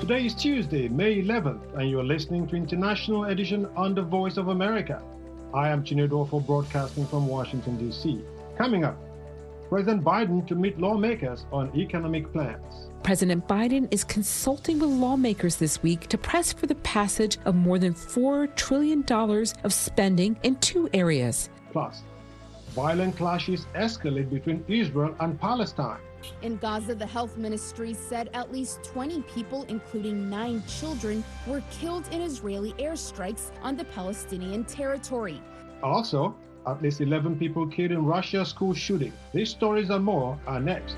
Today is Tuesday, May 11th, and you're listening to International Edition on the Voice of America. I am Chinedu Ofo, broadcasting from Washington, D.C. Coming up, President Biden to meet lawmakers on economic plans. President Biden is consulting with lawmakers this week to press for the passage of more than $4 trillion of spending in two areas. Plus, violent clashes escalate between Israel and Palestine. In Gaza, the health ministry said at least 20 people, including 9 children, were killed in Israeli airstrikes on the Palestinian territory. Also, at least 11 people killed in Russia's school shooting. These stories and more are next.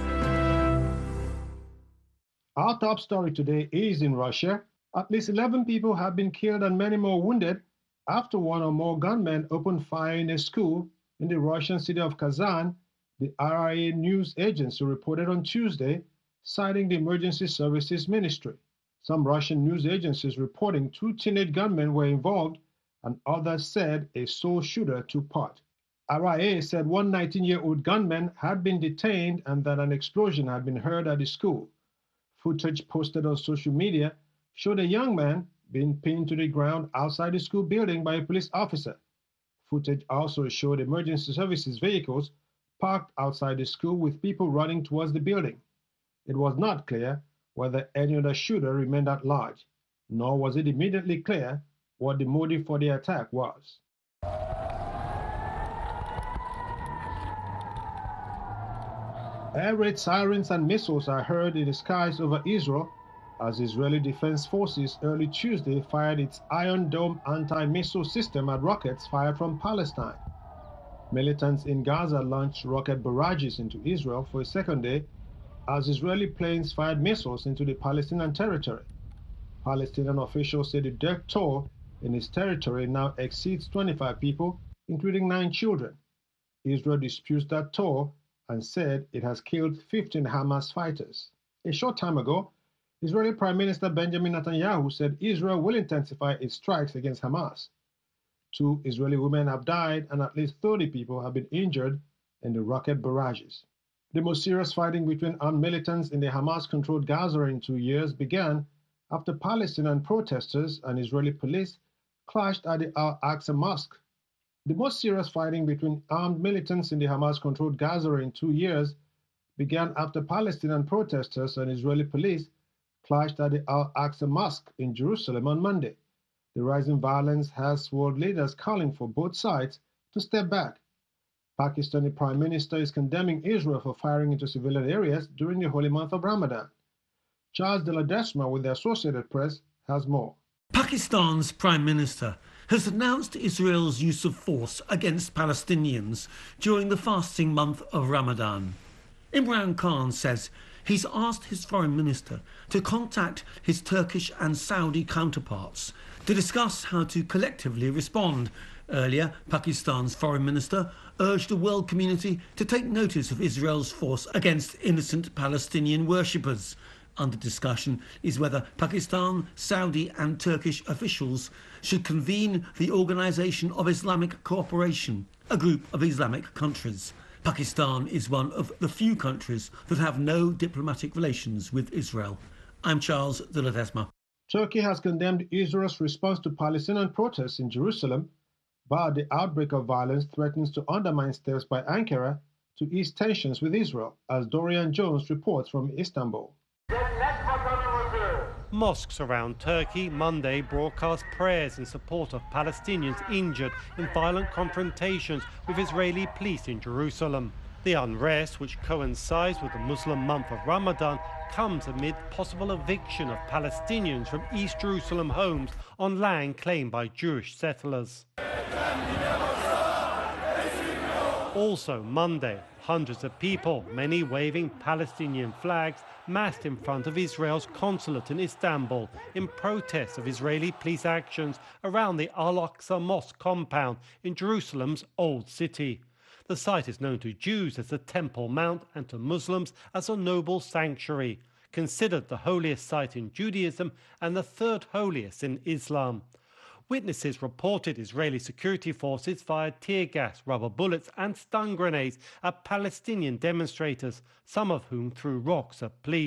Our top story today is in Russia. At least 11 people have been killed and many more wounded after one or more gunmen opened fire in a school in the Russian city of Kazan, the RIA news agency reported on Tuesday, citing the Emergency Services Ministry. Some Russian news agencies reporting 2 teenage gunmen were involved, and others said a sole shooter took part. RIA said one 19-year-old gunman had been detained and that an explosion had been heard at the school. Footage posted on social media showed a young man being pinned to the ground outside the school building by a police officer. Footage also showed emergency services vehicles parked outside the school with people running towards the building. It was not clear whether any other shooter remained at large, nor was it immediately clear what the motive for the attack was. Air raid sirens and missiles are heard in the skies over Israel as Israeli Defense Forces early Tuesday fired its Iron Dome anti-missile system at rockets fired from Palestine. Militants in Gaza launched rocket barrages into Israel for a second day as Israeli planes fired missiles into the Palestinian territory. Palestinian officials say the death toll in its territory now exceeds 25 people, including 9 children. Israel disputes that toll and said it has killed 15 Hamas fighters. A short time ago, Israeli Prime Minister Benjamin Netanyahu said Israel will intensify its strikes against Hamas. 2 Israeli women have died and at least 30 people have been injured in the rocket barrages. The most serious fighting between armed militants in the Hamas-controlled Gaza in 2 years began after Palestinian protesters and Israeli police clashed at the Al-Aqsa Mosque. The most serious fighting between armed militants in the Hamas-controlled Gaza in 2 years began after Palestinian protesters and Israeli police clashed at the Al-Aqsa Mosque in Jerusalem on Monday. The rising violence has world leaders calling for both sides to step back. Pakistani Prime Minister is condemning Israel for firing into civilian areas during the holy month of Ramadan. Charles de la Desma with the Associated Press has more. Pakistan's Prime Minister has announced Israel's use of force against Palestinians during the fasting month of Ramadan. Imran Khan says he's asked his foreign minister to contact his Turkish and Saudi counterparts to discuss how to collectively respond. Earlier, Pakistan's foreign minister urged the world community to take notice of Israel's force against innocent Palestinian worshippers. Under discussion is whether Pakistan, Saudi and Turkish officials should convene the Organisation of Islamic Cooperation, a group of Islamic countries. Pakistan is one of the few countries that have no diplomatic relations with Israel. I'm Charles de la Desma. Turkey has condemned Israel's response to Palestinian protests in Jerusalem, but the outbreak of violence threatens to undermine steps by Ankara to ease tensions with Israel, as Dorian Jones reports from Istanbul. Mosques around Turkey Monday broadcast prayers in support of Palestinians injured in violent confrontations with Israeli police in Jerusalem. The unrest, which coincides with the Muslim month of Ramadan, comes amid possible eviction of Palestinians from East Jerusalem homes on land claimed by Jewish settlers. Also Monday, hundreds of people, many waving Palestinian flags, massed in front of Israel's consulate in Istanbul in protest of Israeli police actions around the Al-Aqsa Mosque compound in Jerusalem's Old City. The site is known to Jews as the Temple Mount and to Muslims as a noble sanctuary, considered the holiest site in Judaism and the third holiest in Islam. Witnesses reported Israeli security forces fired tear gas, rubber bullets and stun grenades at Palestinian demonstrators, some of whom threw rocks at police.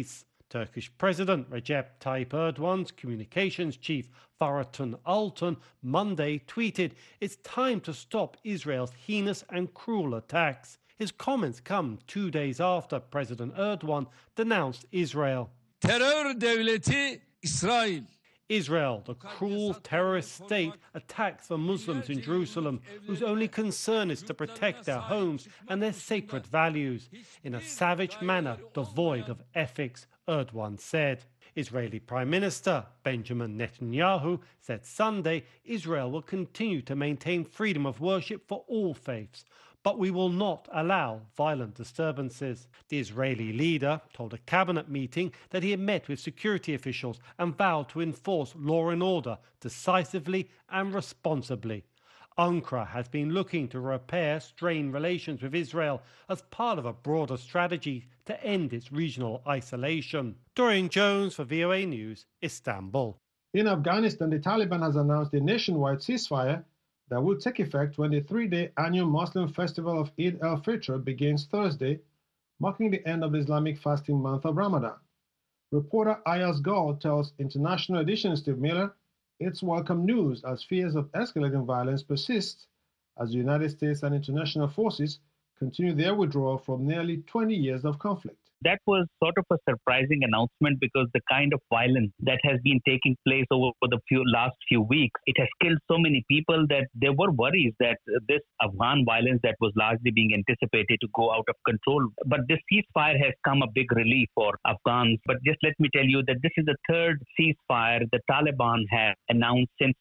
Turkish President Recep Tayyip Erdogan's communications chief Fahrettin Altan Monday tweeted, "It's time to stop Israel's heinous and cruel attacks." His comments come 2 days after President Erdogan denounced Israel. Terör devleti İsrail. Israel, the cruel terrorist state, attacks the Muslims in Jerusalem, whose only concern is to protect their homes and their sacred values, in a savage manner devoid of ethics, Erdogan said. Israeli Prime Minister Benjamin Netanyahu said Sunday Israel will continue to maintain freedom of worship for all faiths, but we will not allow violent disturbances. The Israeli leader told a cabinet meeting that he had met with security officials and vowed to enforce law and order decisively and responsibly. Ankara has been looking to repair strained relations with Israel as part of a broader strategy to end its regional isolation. Dorian Jones for VOA News, Istanbul. In Afghanistan, the Taliban has announced a nationwide ceasefire that will take effect when the three-day annual Muslim festival of Eid al-Fitr begins Thursday, marking the end of the Islamic fasting month of Ramadan. Reporter Ayaz Gul tells International Edition Steve Miller it's welcome news as fears of escalating violence persist as the United States and international forces continue their withdrawal from nearly 20 years of conflict. That was sort of a surprising announcement because the kind of violence that has been taking place over the last few weeks, it has killed so many people that there were worries that this Afghan violence that was largely being anticipated to go out of control. But this ceasefire has come a big relief for Afghans. But just let me tell you that this is the third ceasefire the Taliban have announced since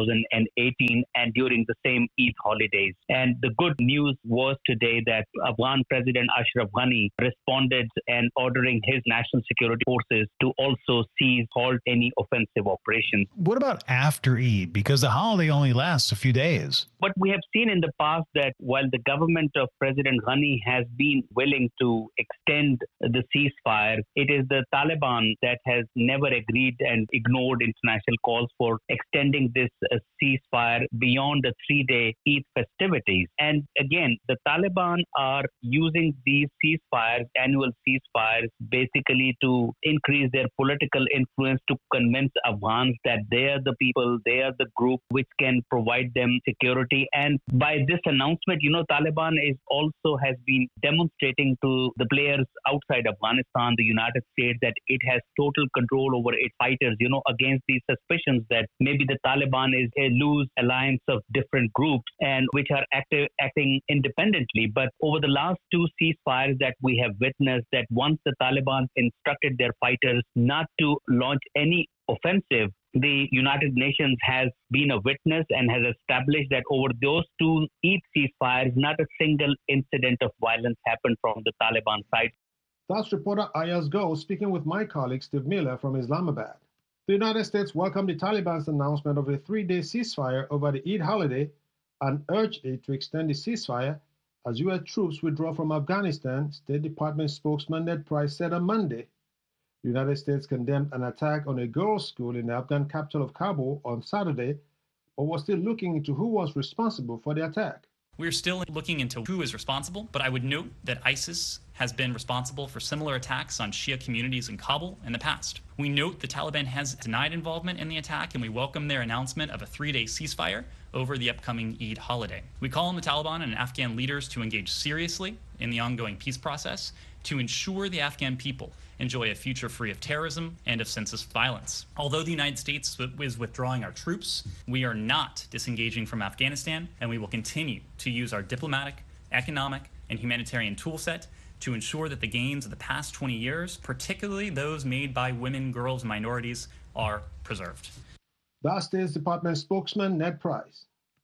2018 and during the same Eid holidays. And the good news was today that Afghan President Ashraf Ghani responded and ordering his national security forces to also halt any offensive operations. What about after Eid? Because the holiday only lasts a few days. But we have seen in the past that while the government of President Ghani has been willing to extend the ceasefire, it is the Taliban that has never agreed and ignored international calls for extending this ceasefire beyond the 3-day Eid festivities. And again, the Taliban are using these ceasefires, annual ceasefires, basically to increase their political influence to convince Afghans that they are the people, they are the group which can provide them security. And by this announcement, Taliban has been demonstrating to the players outside Afghanistan, the United States, that it has total control over its fighters, against these suspicions that maybe the Taliban is a loose alliance of different groups and which are acting independently. But over the last two ceasefires that we have witnessed, that once the Taliban instructed their fighters not to launch any offensive, the United Nations has been a witness and has established that over those two Eid ceasefires, not a single incident of violence happened from the Taliban side. That's reporter Ayaz Gul speaking with my colleague Steve Miller from Islamabad. The United States welcomed the Taliban's announcement of a 3-day ceasefire over the Eid holiday and urged it to extend the ceasefire as U.S. troops withdraw from Afghanistan, State Department spokesman Ned Price said on Monday. The United States condemned an attack on a girls' school in the Afghan capital of Kabul on Saturday, but was still looking into who was responsible for the attack. We're still looking into who is responsible, but I would note that ISIS has been responsible for similar attacks on Shia communities in Kabul in the past. We note the Taliban has denied involvement in the attack, and we welcome their announcement of a 3-day ceasefire over the upcoming Eid holiday. We call on the Taliban and Afghan leaders to engage seriously in the ongoing peace process to ensure the Afghan people enjoy a future free of terrorism and of senseless violence. Although the United States is withdrawing our troops, we are not disengaging from Afghanistan, and we will continue to use our diplomatic, economic, and humanitarian toolset to ensure that the gains of the past 20 years, particularly those made by women, girls, and minorities, are preserved. That State Department spokesman Ned Price.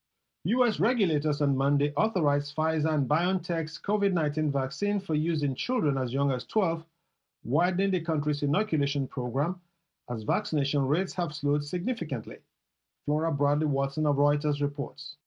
U.S. regulators on Monday authorized Pfizer and BioNTech's COVID-19 vaccine for use in children as young as 12, widening the country's inoculation program as vaccination rates have slowed significantly. Flora Bradley Watson of Reuters reports.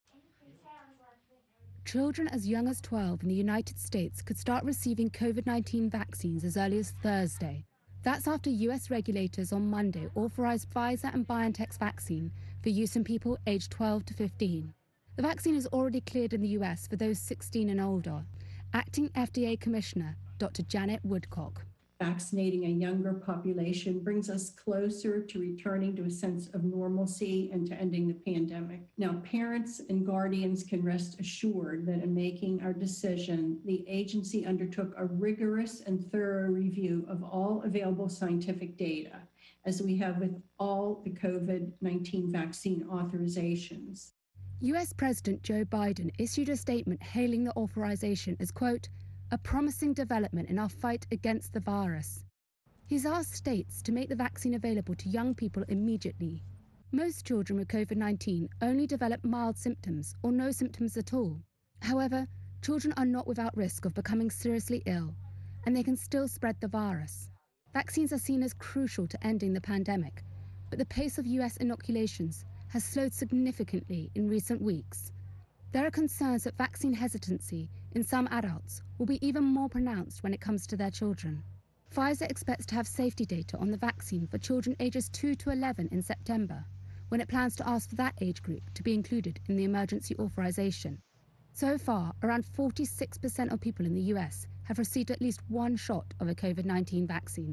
Children as young as 12 in the United States could start receiving COVID-19 vaccines as early as Thursday. That's after U.S. regulators on Monday authorized Pfizer and BioNTech's vaccine for use in people aged 12 to 15. The vaccine is already cleared in the U.S. for those 16 and older. Acting FDA Commissioner Dr. Janet Woodcock. vaccinating a younger population brings us closer to returning to a sense of normalcy and to ending the pandemic. Now, parents and guardians can rest assured that in making our decision, the agency undertook a rigorous and thorough review of all available scientific data, as we have with all the COVID-19 vaccine authorizations. US President Joe Biden issued a statement hailing the authorization as, quote, a promising development in our fight against the virus. He's asked states to make the vaccine available to young people immediately. Most children with COVID-19 only develop mild symptoms or no symptoms at all. However, children are not without risk of becoming seriously ill, and they can still spread the virus. Vaccines are seen as crucial to ending the pandemic, but the pace of US inoculations has slowed significantly in recent weeks. There are concerns that vaccine hesitancy in some adults will be even more pronounced when it comes to their children. Pfizer expects to have safety data on the vaccine for children ages 2 to 11 in September, when it plans to ask for that age group to be included in the emergency authorization. So far, around 46% of people in the US have received at least one shot of a COVID-19 vaccine.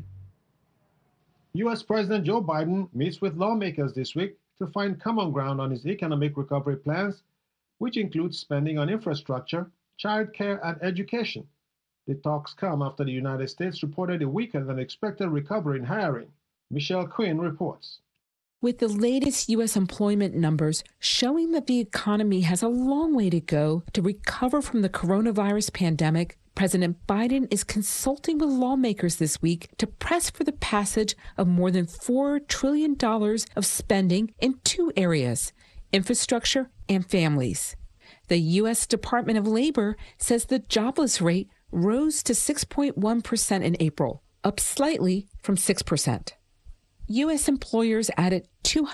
US President Joe Biden meets with lawmakers this week to find common ground on his economic recovery plans, which includes spending on infrastructure, childcare, and education. The talks come after the United States reported a weaker than expected recovery in hiring. Michelle Quinn reports. With the latest U.S. employment numbers showing that the economy has a long way to go to recover from the coronavirus pandemic, President Biden is consulting with lawmakers this week to press for the passage of more than $4 trillion of spending in two areas, infrastructure and families. The U.S. Department of Labor says the jobless rate rose to 6.1% in April, up slightly from 6%. U.S. employers added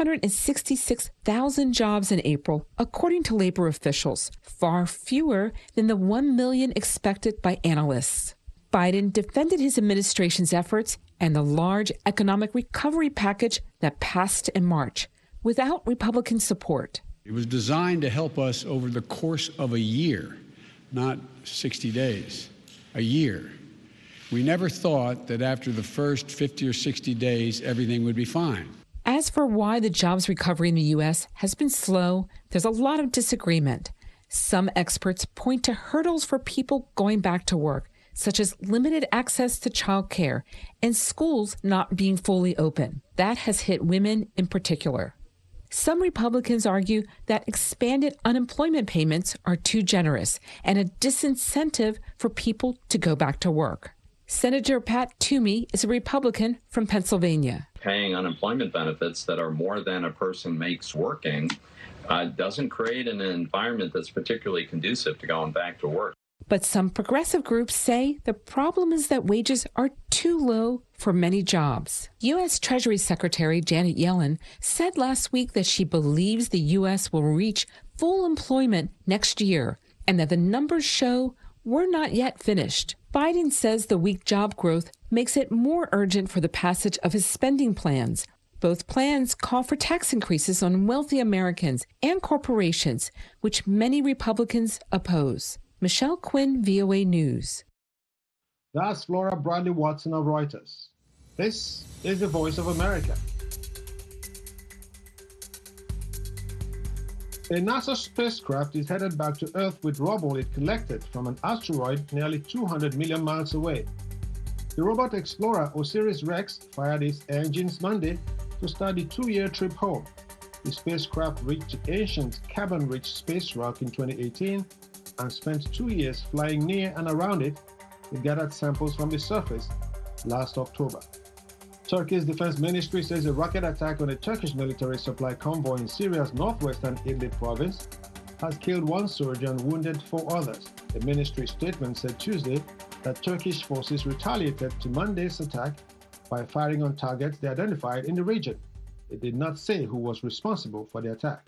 266,000 jobs in April, according to labor officials, far fewer than the 1 million expected by analysts. Biden defended his administration's efforts and the large economic recovery package that passed in March, without Republican support. It was designed to help us over the course of a year, not 60 days, a year. We never thought that after the first 50 or 60 days, everything would be fine. As for why the jobs recovery in the U.S. has been slow, there's a lot of disagreement. Some experts point to hurdles for people going back to work, such as limited access to child care and schools not being fully open. That has hit women in particular. Some Republicans argue that expanded unemployment payments are too generous and a disincentive for people to go back to work. Senator Pat Toomey is a Republican from Pennsylvania. Paying unemployment benefits that are more than a person makes working doesn't create an environment that's particularly conducive to going back to work. But some progressive groups say the problem is that wages are too low for many jobs. U.S. Treasury Secretary Janet Yellen said last week that she believes the U.S. will reach full employment next year and that the numbers show we're not yet finished. Biden says the weak job growth makes it more urgent for the passage of his spending plans. Both plans call for tax increases on wealthy Americans and corporations, which many Republicans oppose. Michelle Quinn, VOA News. That's Flora Bradley Watson of Reuters. This is the Voice of America. A NASA spacecraft is headed back to Earth with rubble it collected from an asteroid nearly 200 million miles away. The robot explorer OSIRIS-REx fired its engines Monday to start the 2-year trip home. The spacecraft reached the ancient carbon-rich space rock in 2018 and spent 2 years flying near and around it. It gathered samples from the surface last October. Turkey's defense ministry says a rocket attack on a Turkish military supply convoy in Syria's northwestern Idlib province has killed 1 soldier and wounded 4 others. The ministry statement said Tuesday that Turkish forces retaliated to Monday's attack by firing on targets they identified in the region. It did not say who was responsible for the attack.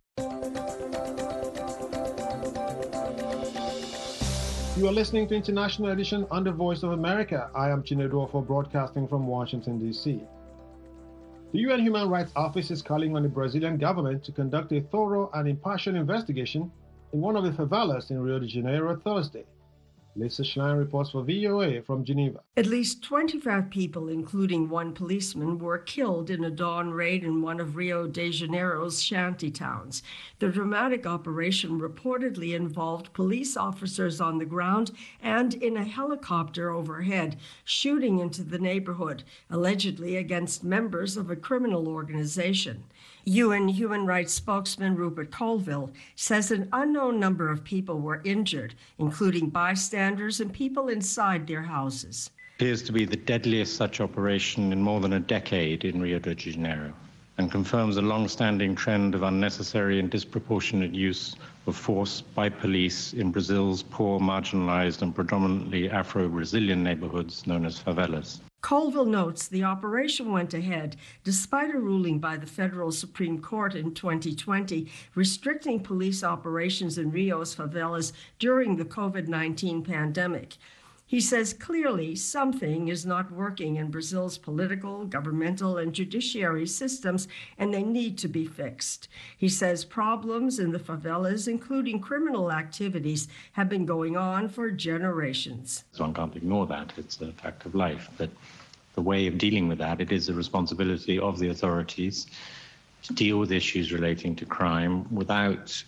You are listening to International Edition on the Voice of America. I am Chinedu Ofo, broadcasting from Washington, D.C. The UN Human Rights Office is calling on the Brazilian government to conduct a thorough and impartial investigation in one of the favelas in Rio de Janeiro Thursday. Lisa Schlein reports for VOA from Geneva. At least 25 people, including one policeman, were killed in a dawn raid in one of Rio de Janeiro's shanty towns. The dramatic operation reportedly involved police officers on the ground and in a helicopter overhead, shooting into the neighborhood, allegedly against members of a criminal organization. UN human rights spokesman Rupert Colville says an unknown number of people were injured, including bystanders and people inside their houses. Appears to be the deadliest such operation in more than a decade in Rio de Janeiro, and confirms a long-standing trend of unnecessary and disproportionate use of force by police in Brazil's poor, marginalized and predominantly Afro-Brazilian neighborhoods known as favelas. Colville notes the operation went ahead despite a ruling by the Federal Supreme Court in 2020 restricting police operations in Rio's favelas during the COVID-19 pandemic. He says clearly something is not working in Brazil's political, governmental, and judiciary systems, and they need to be fixed. He says problems in the favelas, including criminal activities, have been going on for generations. One can't ignore that. It's a fact of life. But the way of dealing with that, it is the responsibility of the authorities to deal with issues relating to crime without,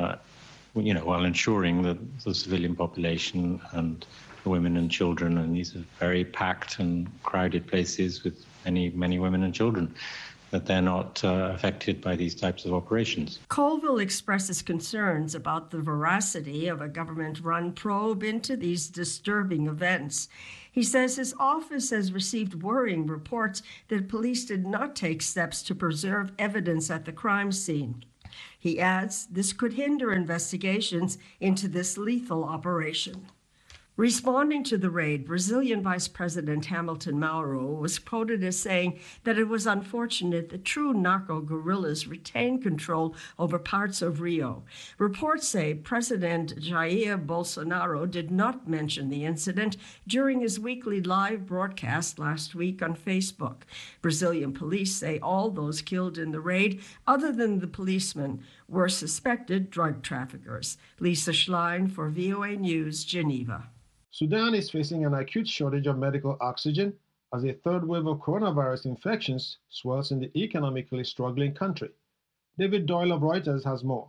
while ensuring that the civilian population and women and children, and these are very packed and crowded places with many women and children, that they're not affected by these types of operations. Colville expresses concerns about the veracity of a government-run probe into these disturbing events. He says his office has received worrying reports that police did not take steps to preserve evidence at the crime scene. He adds this could hinder investigations into this lethal operation. Responding to the raid, Brazilian Vice President Hamilton Mauro was quoted as saying that it was unfortunate that true narco guerrillas retained control over parts of Rio. Reports say President Jair Bolsonaro did not mention the incident during his weekly live broadcast last week on Facebook. Brazilian police say all those killed in the raid, other than the policemen, were suspected drug traffickers. Lisa Schlein for VOA News, Geneva. Sudan is facing an acute shortage of medical oxygen as a third wave of coronavirus infections swells in the economically struggling country. David Doyle of Reuters has more.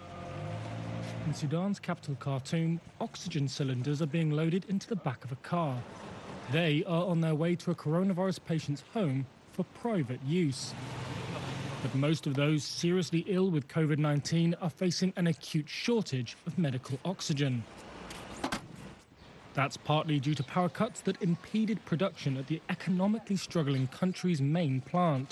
In Sudan's capital, Khartoum, oxygen cylinders are being loaded into the back of a car. They are on their way to a coronavirus patient's home for private use. But most of those seriously ill with COVID-19 are facing an acute shortage of medical oxygen. That's partly due to power cuts that impeded production at the economically struggling country's main plant.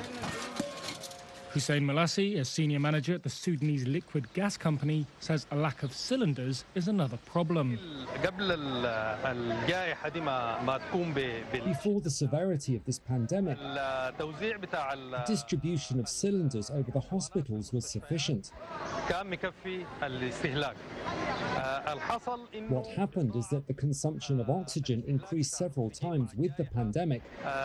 Hussein Malassi, a senior manager at the Sudanese liquid gas company, says a lack of cylinders is another problem. Before the severity of this pandemic, the distribution of cylinders over the hospitals was sufficient. What happened is that the consumption of oxygen increased several times with the pandemic,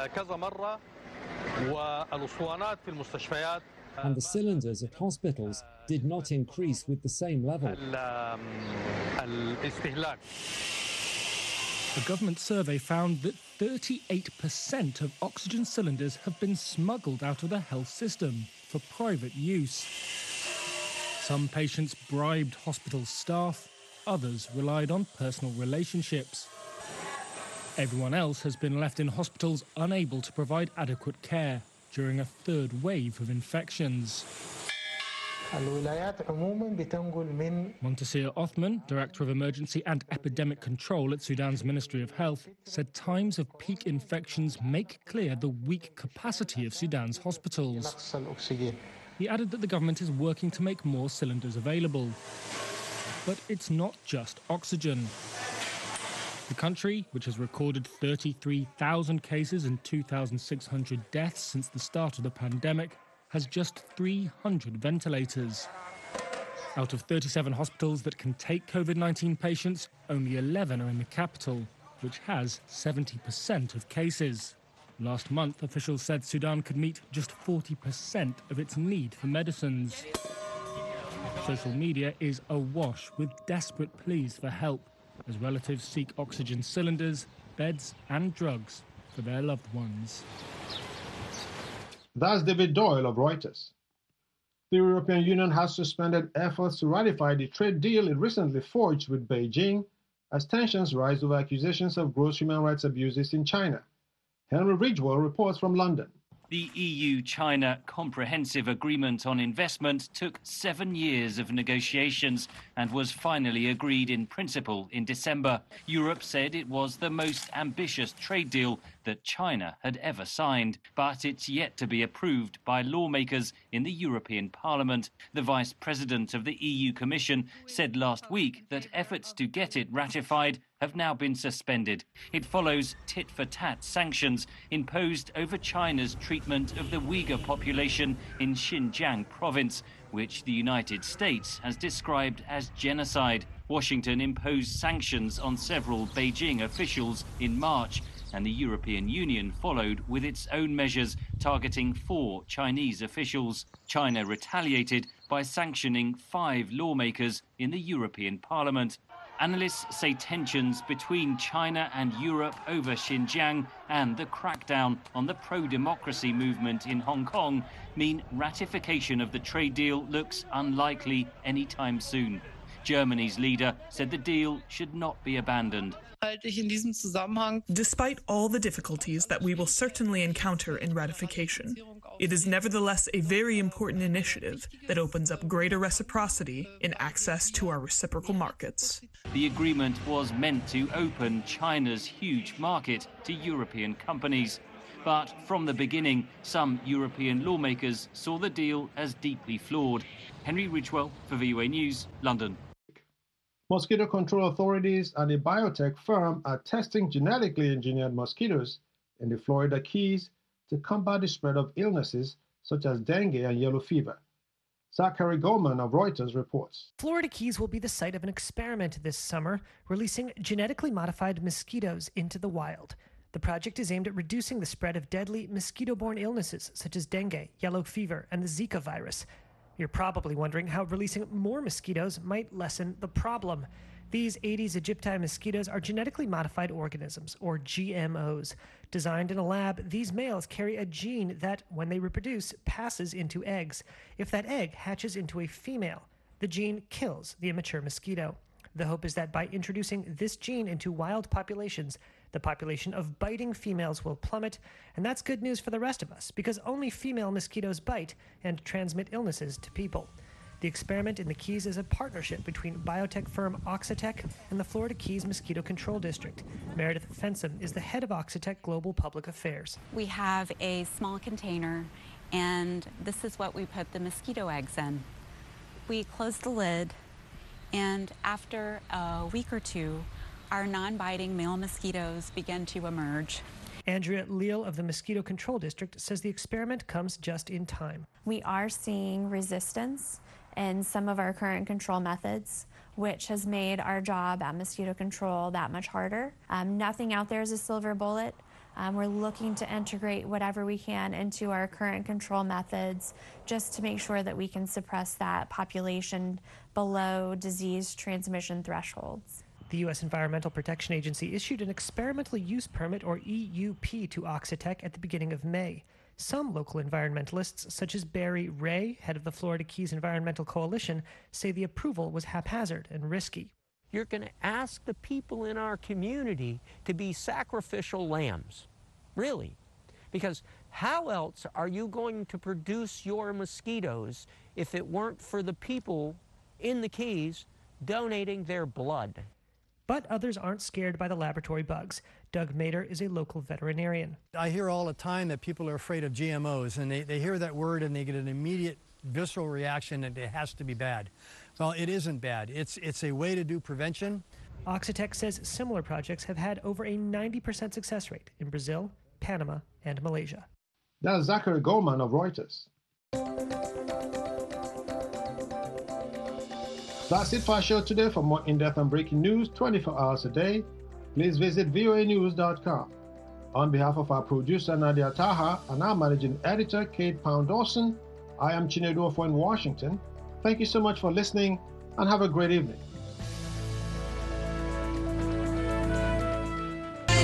and the cylinders at hospitals did not increase with the same level. A government survey found that 38% of oxygen cylinders have been smuggled out of the health system for private use. Some patients bribed hospital staff, others relied on personal relationships. Everyone else has been left in hospitals unable to provide adequate care during a third wave of infections. Montasir Othman, Director of Emergency and Epidemic Control at Sudan's Ministry of Health, said times of peak infections make clear the weak capacity of Sudan's hospitals. He added that the government is working to make more cylinders available. But it's not just oxygen. The country, which has recorded 33,000 cases and 2,600 deaths since the start of the pandemic, has just 300 ventilators. Out of 37 hospitals that can take COVID-19 patients, only 11 are in the capital, which has 70% of cases. Last month, officials said Sudan could meet just 40% of its need for medicines. Social media is awash with desperate pleas for help. as relatives seek oxygen cylinders, beds and drugs for their loved ones. That's David Doyle of Reuters. The European Union has suspended efforts to ratify the trade deal it recently forged with Beijing as tensions rise over accusations of gross human rights abuses in China. Henry Ridgwell reports from London. The EU-China Comprehensive Agreement on Investment took 7 years of negotiations and was finally agreed in principle in December. Europe said it was the most ambitious trade deal that China had ever signed, but it's yet to be approved by lawmakers in the European Parliament. The Vice President of the EU Commission said last week that efforts to get it ratified have now been suspended. It follows tit-for-tat sanctions imposed over China's treatment of the Uyghur population in Xinjiang province, which the United States has described as genocide. Washington imposed sanctions on several Beijing officials in March, and the European Union followed with its own measures targeting 4 Chinese officials. China retaliated by sanctioning 5 lawmakers in the European Parliament. Analysts say tensions between China and Europe over Xinjiang and the crackdown on the pro-democracy movement in Hong Kong mean ratification of the trade deal looks unlikely anytime soon. Germany's leader said the deal should not be abandoned. Despite all the difficulties that we will certainly encounter in ratification, it is nevertheless a very important initiative that opens up greater reciprocity in access to our reciprocal markets. The agreement was meant to open China's huge market to European companies. But from the beginning, some European lawmakers saw the deal as deeply flawed. Henry Ridgwell for VOA News, London. Mosquito control authorities and a biotech firm are testing genetically engineered mosquitoes in the Florida Keys to combat the spread of illnesses such as dengue and yellow fever. Zachary Goldman of Reuters reports. Florida Keys will be the site of an experiment this summer, releasing genetically modified mosquitoes into the wild. The project is aimed at reducing the spread of deadly mosquito-borne illnesses such as dengue, yellow fever, and the Zika virus. You're probably wondering how releasing more mosquitoes might lessen the problem. These Aedes aegypti mosquitoes are genetically modified organisms, or GMOs. Designed in a lab, these males carry a gene that, when they reproduce, passes into eggs. If that egg hatches into a female, the gene kills the immature mosquito. The hope is that by introducing this gene into wild populations, the population of biting females will plummet, and that's good news for the rest of us, because only female mosquitoes bite and transmit illnesses to people. The experiment in the Keys is a partnership between biotech firm Oxitec and the Florida Keys Mosquito Control District. Meredith Fensom is the head of Oxitec Global Public Affairs. We have a small container, and this is what we put the mosquito eggs in. We close the lid, and after a week or two, our non-biting male mosquitoes begin to emerge. Andrea Leal of the Mosquito Control District says the experiment comes just in time. We are seeing resistance in some of our current control methods, which has made our job at mosquito control that much harder. Nothing out there is a silver bullet. We're looking to integrate whatever we can into our current control methods just to make sure that we can suppress that population below disease transmission thresholds. The U.S. Environmental Protection Agency issued an experimental use permit, or EUP, to Oxitec at the beginning of May. Some local environmentalists, such as Barry Ray, head of the Florida Keys Environmental Coalition, say the approval was haphazard and risky. You're going to ask the people in our community to be sacrificial lambs, really, because how else are you going to produce your mosquitoes if it weren't for the people in the Keys donating their blood? But others aren't scared by the laboratory bugs. Doug Mader is a local veterinarian. I hear all the time that people are afraid of GMOs, and they hear that word and they get an immediate visceral reaction that it has to be bad. Well, it isn't bad. It's a way to do prevention. Oxitec says similar projects have had over a 90% success rate in Brazil, Panama, and Malaysia. That's Zachary Goldman of Reuters. That's it for our show today. For more in-depth and breaking news 24 hours a day, please visit voanews.com. On behalf of our producer Nadia Taha and our managing editor Kate Pound-Dawson, I am Chinedu Ofo in Washington. Thank you so much for listening and have a great evening.